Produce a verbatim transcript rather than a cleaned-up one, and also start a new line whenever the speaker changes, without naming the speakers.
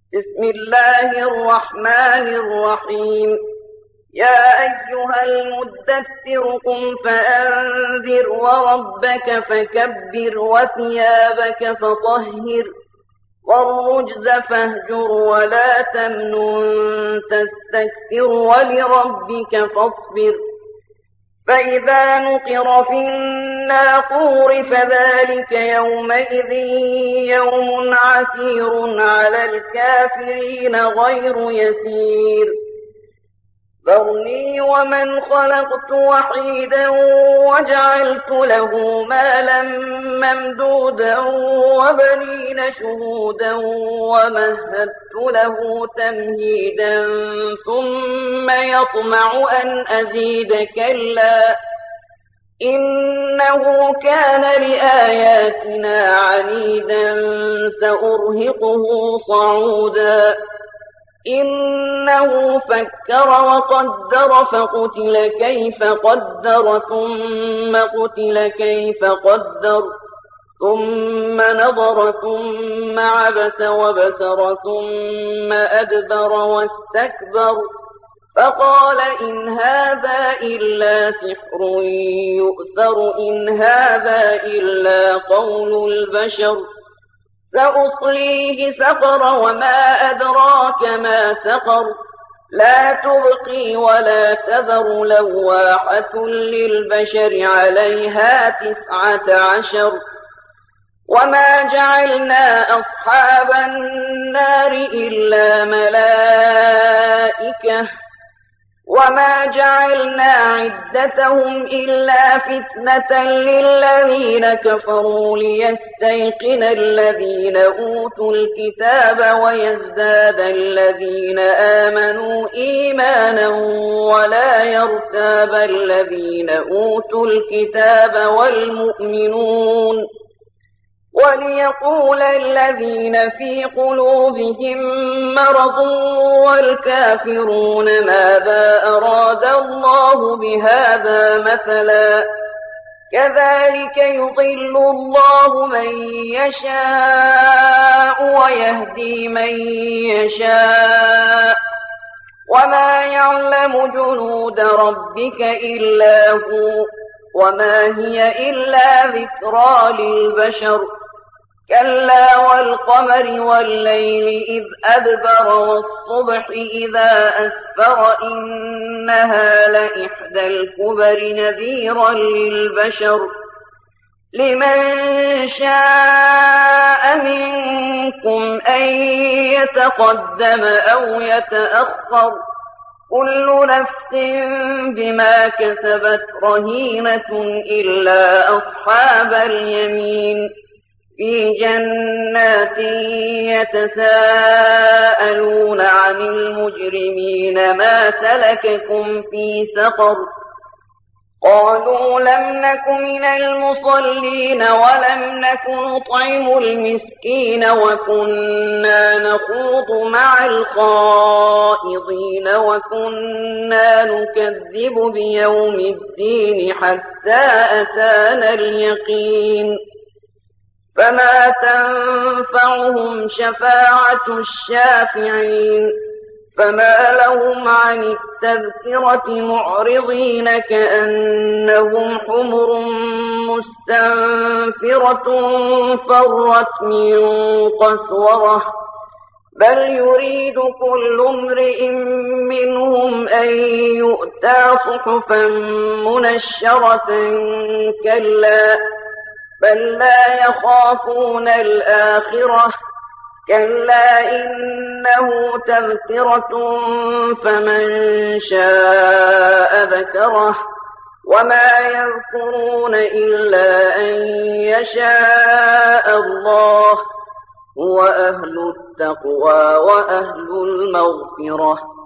بسم الله الرحمن الرحيم يا أيها المدثر قم فأنذر وربك فكبر وثيابك فطهر والرجز فاهجر ولا تمنن تستكثر ولربك فاصبر فإذا نقر في الناقور فذلك يومئذ يوم عسير على الكافرين غير يسير ذرني ومن خلقت وحيدا وجعلت له مالا ممدودا وبنين شهودا ومهدت له تمهيدا ثم يطمع أن أزيد كلا إنه كان لآياتنا عنيدا سأرهقه صعودا إنه فكر وقدر فقتل كيف قدر ثم قتل كيف قدر ثم نظر ثم عبس وبسر ثم أدبر واستكبر فقال إن هذا إلا سحر يؤثر إن هذا إلا قول البشر سأصليه سقر وما أدراك ما سقر لا تبقي ولا تذر لواحة للبشر عليها تسعة عشر وما جعلنا أصحاب النار إلا ملائكة وما جعلنا عدتهم إلا فتنة للذين كفروا ليستيقن الذين أوتوا الكتاب ويزداد الذين آمنوا إيمانا ولا يرتاب الذين أوتوا الكتاب والمؤمنون وليقول الذين في قلوبهم مرض والكافرون ماذا أراد الله بهذا مثلا كذلك يضل الله من يشاء ويهدي من يشاء وما يعلم جنود ربك إلا هو وما هي إلا ذكرى للبشر كلا والقمر والليل إذ أدبر والصبح إذا أسفر إنها لإحدى الكبر نذيرا للبشر لمن شاء منكم أن يتقدم أو يتأخر كل نفس بما كسبت رهينة إلا أصحاب اليمين في جنات يتساءلون عن المجرمين ما سلككم في سقر قالوا لم نك من المصلين ولم نك نطعم المسكين وكنا نخوض مع الخائضين وكنا نكذب بيوم الدين حتى أتانا اليقين فما تنفعهم شفاعة الشافعين فما لهم عن التذكرة معرضين كأنهم حمر مستنفرة فرت من قسورة بل يريد كل امرئ منهم أن يؤتى صحفا منشرة كلا بل لا يخافون الآخرة كلا إنه تذكرة فمن شاء ذكره وما يذكرون إلا أن يشاء الله هو أهل التقوى وأهل المغفرة